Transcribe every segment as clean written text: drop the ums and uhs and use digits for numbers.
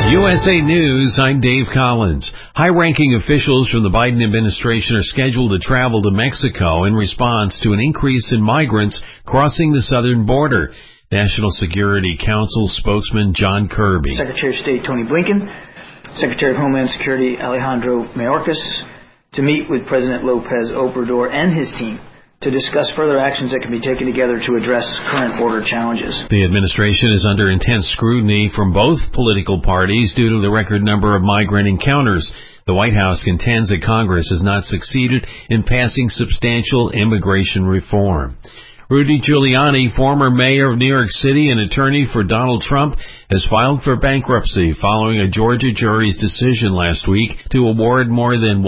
USA News, I'm Dave Collins. High-ranking officials from the Biden administration are scheduled to travel to Mexico in response to an increase in migrants crossing the southern border. National Security Council spokesman John Kirby. Secretary of State Tony Blinken, Secretary of Homeland Security Alejandro Mayorkas, to meet with President Lopez Obrador and his team to discuss further actions that can be taken together to address current border challenges. The administration is under intense scrutiny from both political parties due to the record number of migrant encounters. The White House contends that Congress has not succeeded in passing substantial immigration reform. Rudy Giuliani, former mayor of New York City and attorney for Donald Trump, has filed for bankruptcy following a Georgia jury's decision last week to award more than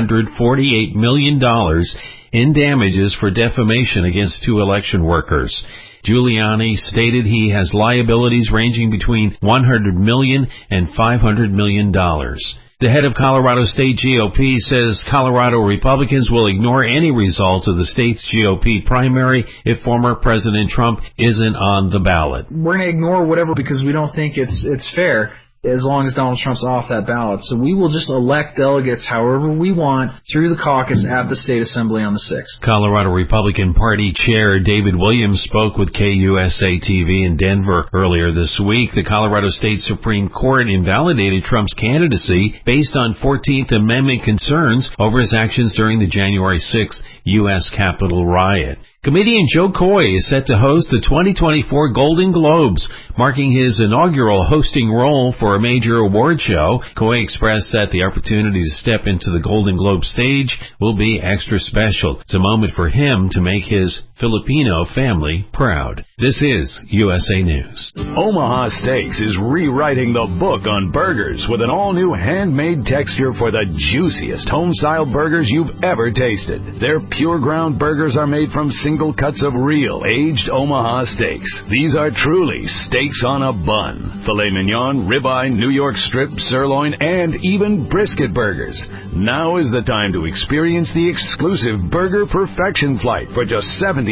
$148 million in damages for defamation against two election workers. Giuliani stated he has liabilities ranging between $100 million and $500 million. The head of Colorado State GOP says Colorado Republicans will ignore any results of the state's GOP primary if former President Trump isn't on the ballot. We're going to ignore whatever because we don't think it's fair as long as Donald Trump's off that ballot. So we will just elect delegates however we want through the caucus at the State Assembly on the 6th. Colorado Republican Party Chair David Williams spoke with KUSA-TV in Denver earlier this week. The Colorado State Supreme Court invalidated Trump's candidacy based on 14th Amendment concerns over his actions during the January 6th U.S. Capitol riot. Comedian Joe Coy is set to host the 2024 Golden Globes, marking his inaugural hosting role for a major award show. Coy expressed that the opportunity to step into the Golden Globe stage will be extra special. It's a moment for him to make his Filipino family proud. This is USA News. Omaha Steaks is rewriting the book on burgers with an all-new handmade texture for the juiciest home-style burgers you've ever tasted. Their pure ground burgers are made from single cuts of real aged Omaha steaks. These are truly steaks on a bun. Filet mignon, ribeye, New York strip, sirloin, and even brisket burgers. Now is the time to experience the exclusive Burger Perfection Flight for just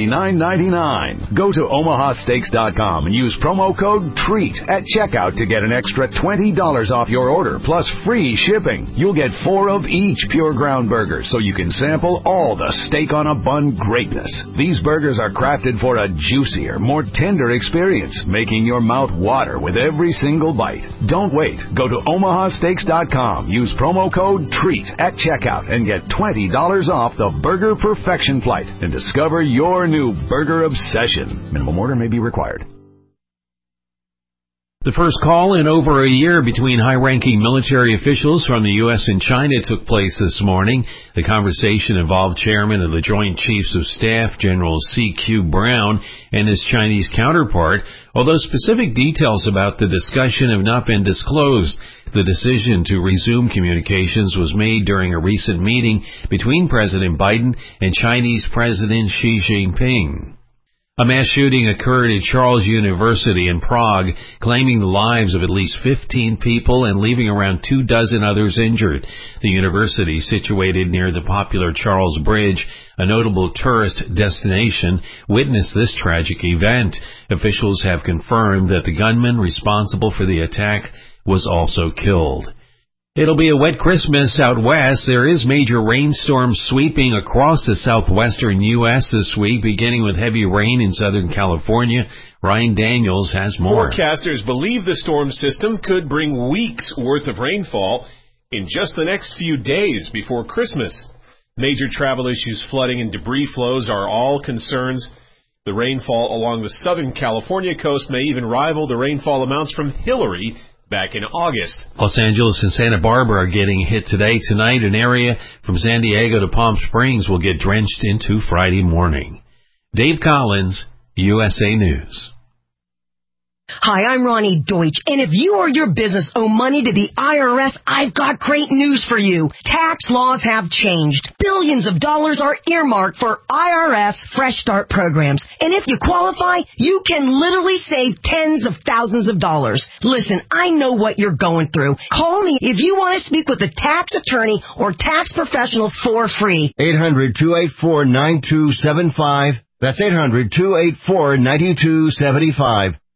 $79.99. Go to omahasteaks.com and use promo code TREAT at checkout to get an extra $20 off your order plus free shipping. You'll get 4 of each pure ground burger so you can sample all the steak on a bun greatness. These burgers are crafted for a juicier, more tender experience, making your mouth water with every single bite. Don't wait. Go to omahasteaks.com. Use promo code TREAT at checkout and get $20 off the Burger Perfection Flight and discover your new burger obsession. Minimum order may be required. The first call in over a year between high-ranking military officials from the U.S. and China took place this morning. The conversation involved Chairman of the Joint Chiefs of Staff, General C.Q. Brown, and his Chinese counterpart, although specific details about the discussion have not been disclosed. The decision to resume communications was made during a recent meeting between President Biden and Chinese President Xi Jinping. A mass shooting occurred at Charles University in Prague, claiming the lives of at least 15 people and leaving around 24 others injured. The university, situated near the popular Charles Bridge, a notable tourist destination, witnessed this tragic event. Officials have confirmed that the gunman responsible for the attack was also killed. It'll be a wet Christmas out west. There is major rainstorms sweeping across the southwestern U.S. this week, beginning with heavy rain in Southern California. Ryan Daniels has more. Forecasters believe the storm system could bring weeks' worth of rainfall in just the next few days before Christmas. Major travel issues, flooding, and debris flows are all concerns. The rainfall along the Southern California coast may even rival the rainfall amounts from Hillary back in August. Los Angeles and Santa Barbara are getting hit today. Tonight, an area from San Diego to Palm Springs will get drenched into Friday morning. Dave Collins, USA News. Hi, I'm Ronnie Deutsch, and if you or your business owe money to the IRS, I've got great news for you. Tax laws have changed. Billions of dollars are earmarked for IRS Fresh Start programs, and if you qualify, you can literally save tens of thousands of dollars. Listen, I know what you're going through. Call me if you want to speak with a tax attorney or tax professional for free. 800-284-9275. That's 800-284-9275.